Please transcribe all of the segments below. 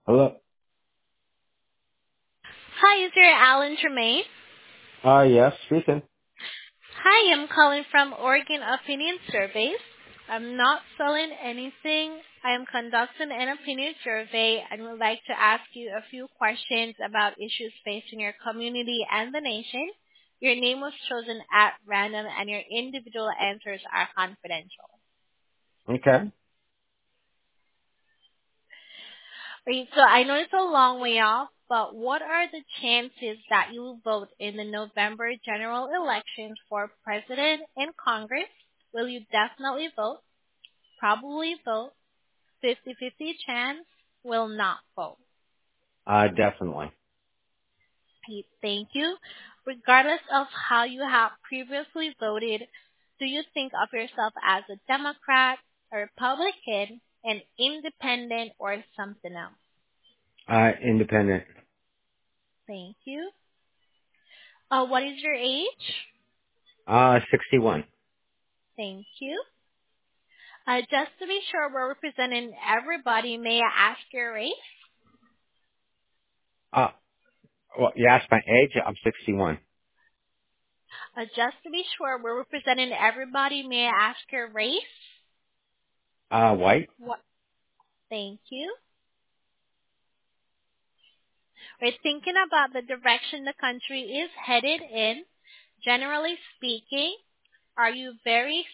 Hello. Hi, is there Alan Tremaine? Yes, speaking. Hi, I'm calling from Oregon Opinion Surveys. I'm not selling anything. I am conducting an opinion survey and would like to ask you a few questions about issues facing your community and the nation. Your name was chosen at random and your individual answers are confidential. Okay. Right, so I know it's a long way off, but what are the chances that you will vote in the November general elections for president and Congress? Will you definitely vote? Probably vote? 50-50 chance? Will not vote? Definitely. Pete, thank you. Regardless of how you have previously voted, do you think of yourself as a Democrat, a Republican, an independent, or something else? Independent. Thank you. What is your age? 61. Thank you. Just to be sure we're representing everybody, may I ask your race? Uh, well, you asked my age. I'm 61. Just to be sure we're representing everybody, may I ask your race? White. What? Thank you. We're thinking about the direction the country is headed in. Generally speaking, are you very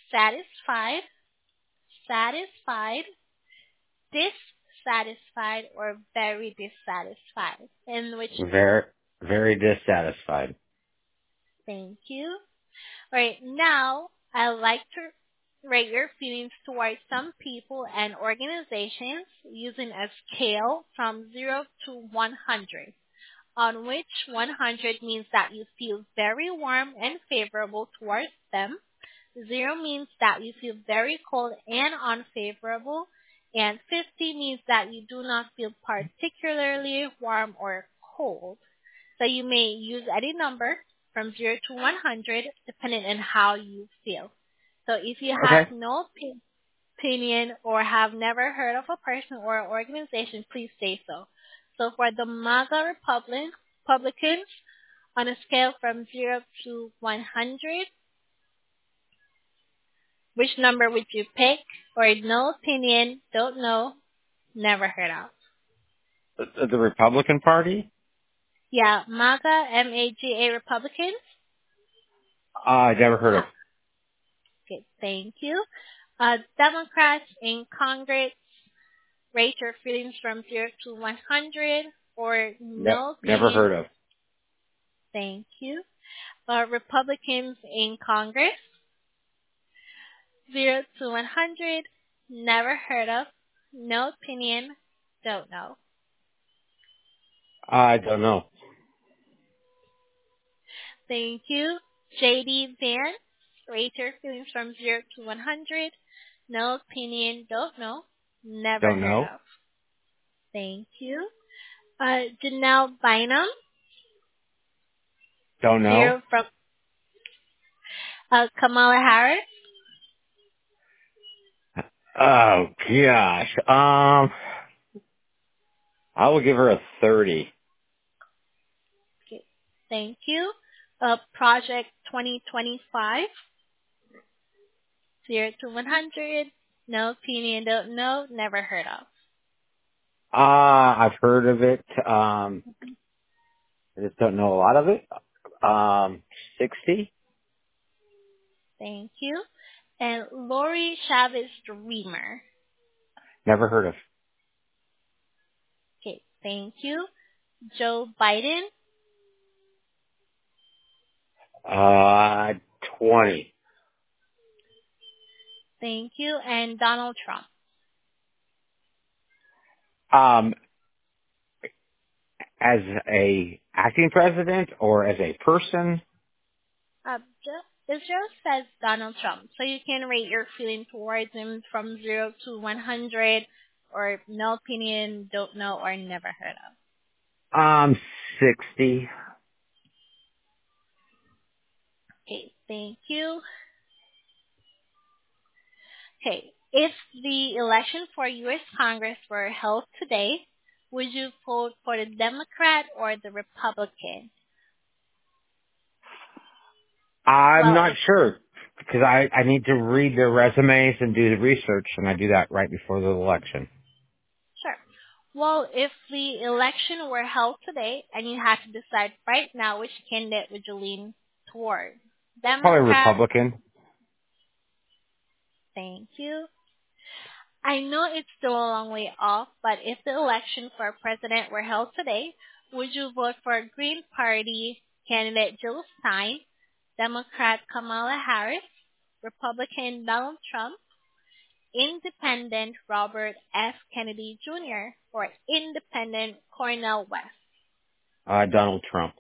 satisfied, dissatisfied, or very dissatisfied? In which, Very, very dissatisfied. thank you. Right now, I like to rate your feelings towards some people and organizations using a scale from 0 to 100, on which 100 means that you feel very warm and favorable towards them. 0 means that you feel very cold and unfavorable, and 50 means that you do not feel particularly warm or cold. So you may use any number from 0 to 100 depending on how you feel. So if you have Okay. no opinion or have never heard of a person or organization, please say so. So for the MAGA Republicans, on a scale from 0 to 100, which number would you pick? Or no opinion, don't know, never heard of? The Republican Party. Yeah, MAGA, MAGA Republicans. Never heard of. Okay, thank you. Democrats in Congress, rate your feelings from 0 to 100 or no Never opinion. heard of. Thank you. Republicans in Congress, 0 to 100, never heard of, no opinion, don't know. I don't know. Thank you. JD Vance, rate your feelings from 0 to 100, no opinion, don't know, never Don't heard know. of. Thank you. Janelle Bynum, Don't know. 0 from Kamala Harris. Oh gosh. I will give her a 30. Okay, thank you. Project 2025, 0 to 100, no opinion, don't know, never heard of. I've heard of it. I just don't know a lot of it. 60. Thank you. And Lori Chavez Dreamer. Never heard of. Okay, thank you. Joe Biden. Uh, 20. Thank you. And Donald Trump. Um, as a acting president or as a person? This just says Donald Trump. So you can rate your feeling towards him from 0 to 100 or no opinion, don't know, or never heard of. 60. Okay, thank you. Okay, if the election for U.S. Congress were held today, would you vote for the Democrat or the Republican? I'm Well, not sure because I need to read their resumes and do the research, and I do that right before the election. sure. Well, if the election were held today and you had to decide right now which candidate would you lean toward? Probably Democrat? Republican. Thank you. I know it's still a long way off, but if the election for president were held today, would you vote for Green Party candidate Jill Stein, Democrat Kamala Harris, Republican Donald Trump, Independent Robert F. Kennedy Jr., or Independent Cornel West? Donald Trump.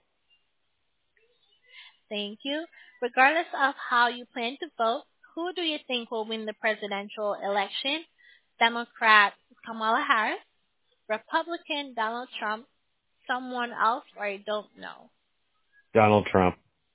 Thank you. Regardless of how you plan to vote, who do you think will win the presidential election? Democrat Kamala Harris, Republican Donald Trump, someone else, or I don't know? Donald Trump.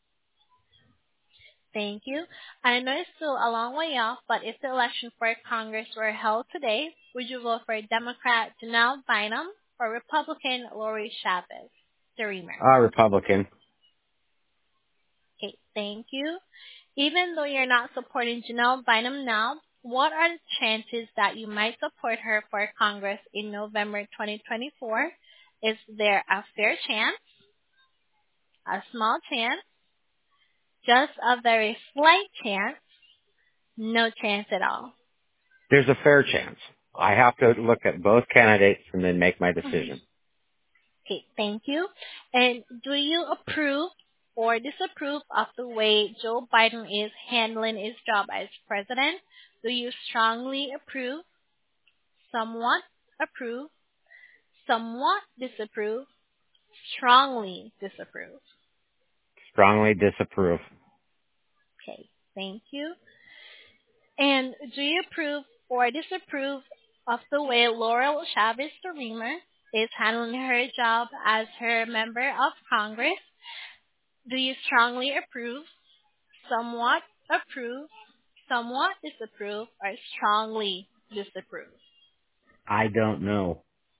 Thank you. I know it's still a long way off, but if the election for Congress were held today, would you vote for Democrat Janelle Bynum or Republican Lori Chavez? The Reamer. Republican. Okay, thank you. Even though you're not supporting Janelle Bynum now, what are the chances that you might support her for Congress in November 2024? Is there a fair chance, a small chance, just a very slight chance, no chance at all? There's a fair chance. I have to look at both candidates and then make my decision. Okay, thank you. And do you approve or disapprove of the way Joe Biden is handling his job as president? Do you strongly approve, somewhat approve, somewhat disapprove, strongly disapprove? Strongly disapprove. Okay, thank you. And do you approve or disapprove of the way Laurel Chavez the Reamer is handling her job as her member of Congress? Do you strongly approve, somewhat approve, somewhat disapprove, or strongly disapprove? I don't know.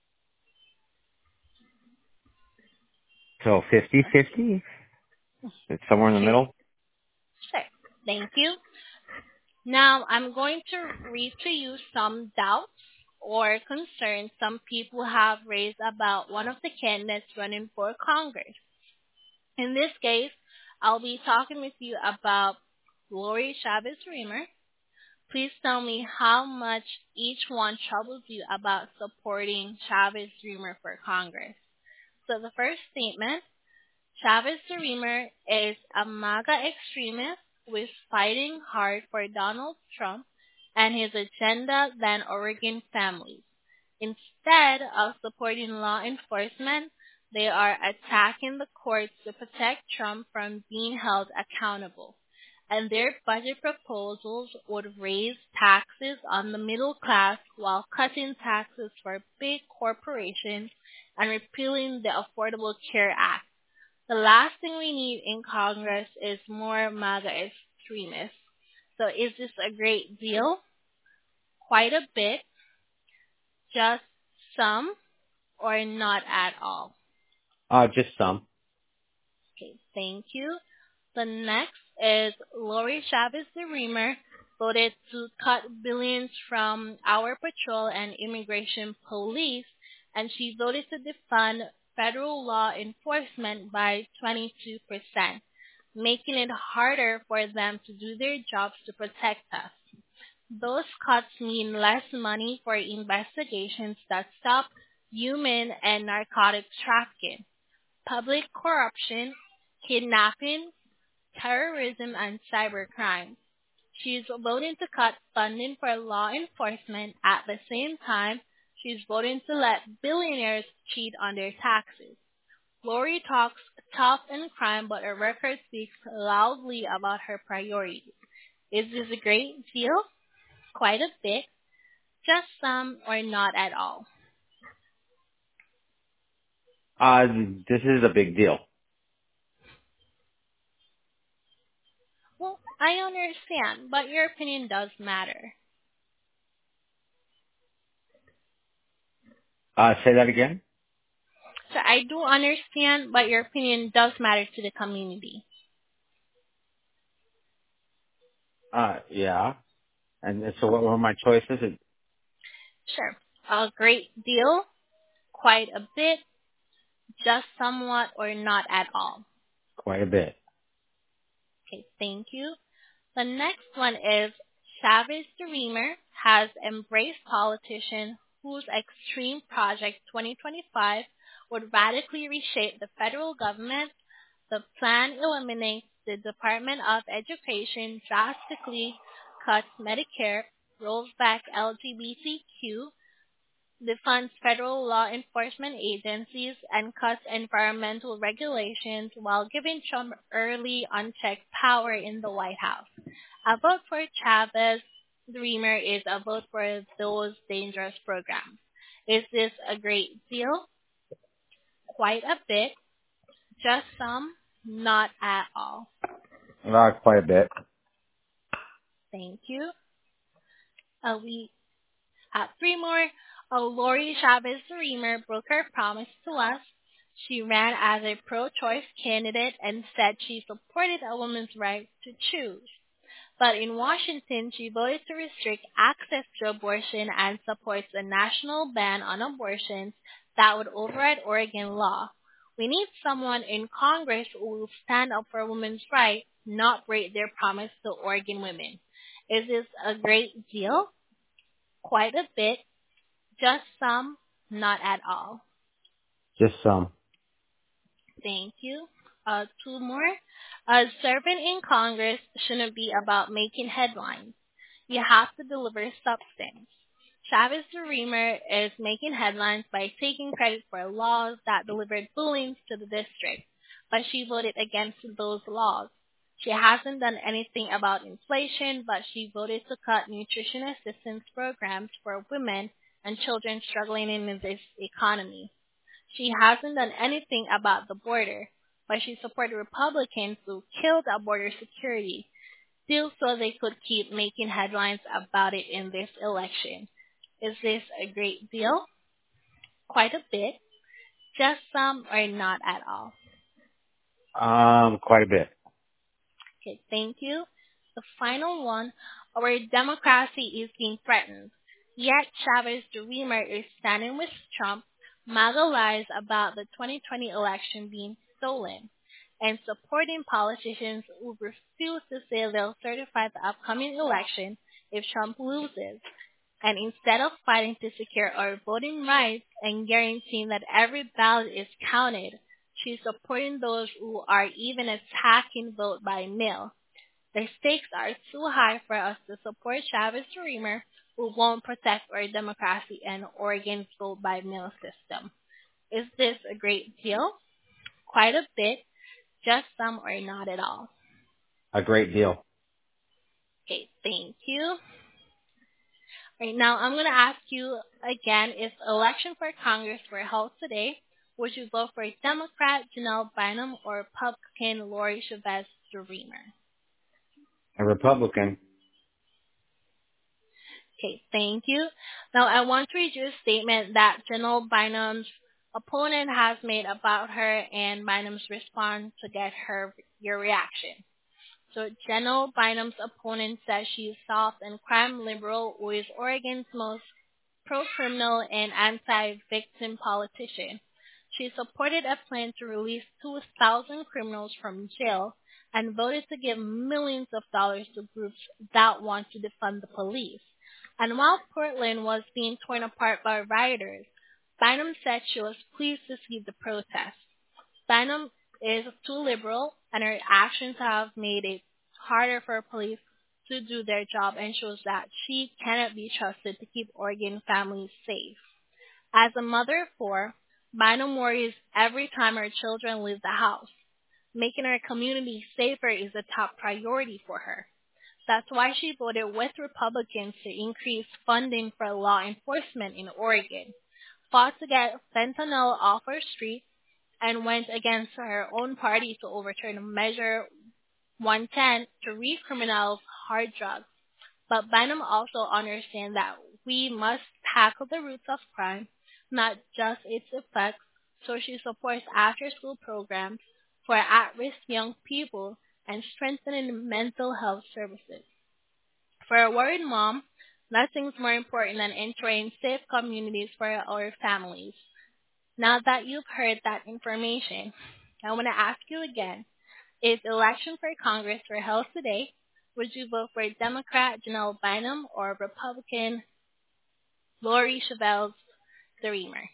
So 50-50? It's somewhere in the middle? Sure. Thank you. Now, I'm going to read to you some doubts or concerns some people have raised about one of the candidates running for Congress. In this case, I'll be talking with you about Lori Chavez Reamer. Please tell me how much each one troubles you about supporting Chavez Reamer for Congress. So the first statement, Chavez Reamer is a MAGA extremist who is fighting hard for Donald Trump and his agenda than Oregon families. Instead of supporting law enforcement, they are attacking the courts to protect Trump from being held accountable. And their budget proposals would raise taxes on the middle class while cutting taxes for big corporations and repealing the Affordable Care Act. The last thing we need in Congress is more MAGA extremists. So is this a great deal? Quite a bit. Just some, or not at all? Just some. Okay, thank you. The next is Lori Chavez the Reamer voted to cut billions from our patrol and immigration police, and she voted to defund federal law enforcement by 22%, making it harder for them to do their jobs to protect us. Those cuts mean less money for investigations that stop human and narcotics trafficking, public corruption, kidnapping, terrorism, and cybercrime. She's voting to cut funding for law enforcement. At the same time, she's voting to let billionaires cheat on their taxes. Lori talks tough in crime, but her record speaks loudly about her priorities. Is this a great deal? Quite a bit. Just some, or not at all? This is a big deal. Well, I understand, but your opinion does matter. Say that again? So I do understand, but your opinion does matter to the community. Yeah. And so what were my choices? Sure. A great deal, quite a bit, just somewhat, or not at all. Quite a bit. Okay, thank you. The next one is Chavez the Reamer has embraced politician whose extreme project 2025 would radically reshape the federal government. The plan eliminates the Department of Education, drastically cuts Medicare, rolls back LGBTQ, defunds federal law enforcement agencies, and cuts environmental regulations while giving Trump early unchecked power in the White House. A vote for Chavez Dreamer is a vote for those dangerous programs. Is this a great deal? Quite a bit. Just some? Not at all. Quite a bit. Thank you. We have three more. Lori Chavez Dreamer broke her promise to us. She ran as a pro-choice candidate and said she supported a woman's right to choose. But in Washington, she voted to restrict access to abortion and supports a national ban on abortions that would override Oregon law. We need someone in Congress who will stand up for women's rights, not break their promise to Oregon women. Is this a great deal? Quite a bit. Just some? Not at all. Just some. Thank you. Two more. Serving in Congress shouldn't be about making headlines. You have to deliver substance. Chavez the Reamer is making headlines by taking credit for laws that delivered bullies to the district, but she voted against those laws. She hasn't done anything about inflation, but she voted to cut nutrition assistance programs for women and children struggling in this economy. She hasn't done anything about the border, but she supported Republicans who killed our border security, still so they could keep making headlines about it in this election. Is this a great deal? Quite a bit. Just some, or not at all. Quite a bit. Okay, thank you. The final one, our democracy is being threatened. Yet Chavez the Reamer is standing with Trump, MAGA lies about the 2020 election being stolen, and supporting politicians who refuse to say they'll certify the upcoming election if Trump loses. And instead of fighting to secure our voting rights and guaranteeing that every ballot is counted, she's supporting those who are even attacking vote by mail. The stakes are too high for us to support Chavez Reamer, who won't protect our democracy and Oregon's vote by mail system. Is this a great deal? Quite a bit. Just some, or not at all. A great deal. Okay, thank you. Right now, I'm going to ask you again, if election for Congress were held today, would you vote for Democrat Janelle Bynum or Republican Lori Chavez Reamer? A Republican. Okay, thank you. Now, I want to read you a statement that Janelle Bynum's opponent has made about her and Bynum's response to get your reaction. So Janelle Bynum's opponent says she is soft and crime liberal who is Oregon's most pro-criminal and anti-victim politician. She supported a plan to release 2,000 criminals from jail and voted to give millions of dollars to groups that want to defund the police. And while Portland was being torn apart by rioters, Bynum said she was pleased to see the protest. Bynum is too liberal, and her actions have made it harder for police to do their job and shows that she cannot be trusted to keep Oregon families safe. As a mother of four, Bynum worries every time her children leave the house. Making her community safer is a top priority for her. That's why she voted with Republicans to increase funding for law enforcement in Oregon, fought to get fentanyl off our streets, and went against her own party to overturn Measure 110 to recriminalize hard drugs. But Bynum also understands that we must tackle the roots of crime, not just its effects, so she supports after-school programs for at-risk young people and strengthening mental health services. For a worried mom, nothing's more important than ensuring safe communities for our families. Now that you've heard that information, I want to ask you again, if election for Congress were held today, would you vote for Democrat Janelle Bynum or Republican Lori Chavez Dreamer?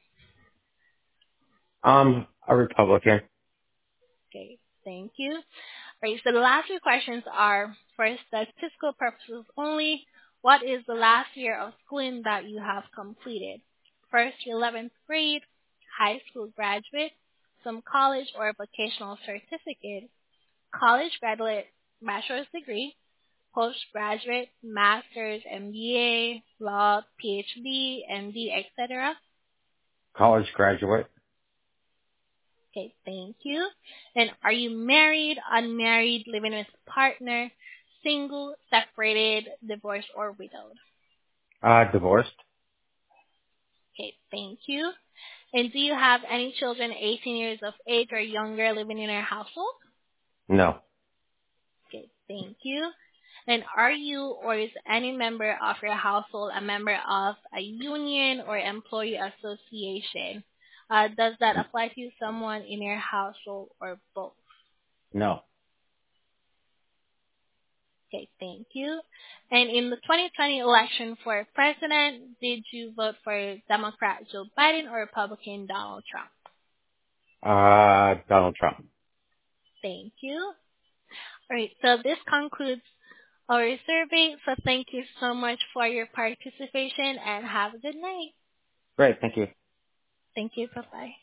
A Republican. Okay, thank you. All right, so the last few questions are for statistical purposes only. What is the last year of schooling that you have completed? First, your 11th grade, high school graduate, some college or vocational certificate, college graduate bachelor's degree, postgraduate, master's, MBA, law, PhD, MD, etc. College graduate. Okay, thank you. And are you married, unmarried, living with a partner, single, separated, divorced, or widowed? Divorced. Okay, thank you. And do you have any children 18 years of age or younger living in your household? No. Okay, thank you. And are you or is any member of your household a member of a union or employee association? Does that apply to someone in your household or both? No. Okay, thank you. And in the 2020 election for president, did you vote for Democrat Joe Biden or Republican Donald Trump? Donald Trump. Thank you. All right, so this concludes our survey. So thank you so much for your participation and have a good night. Great. Thank you. Thank you. Bye-bye.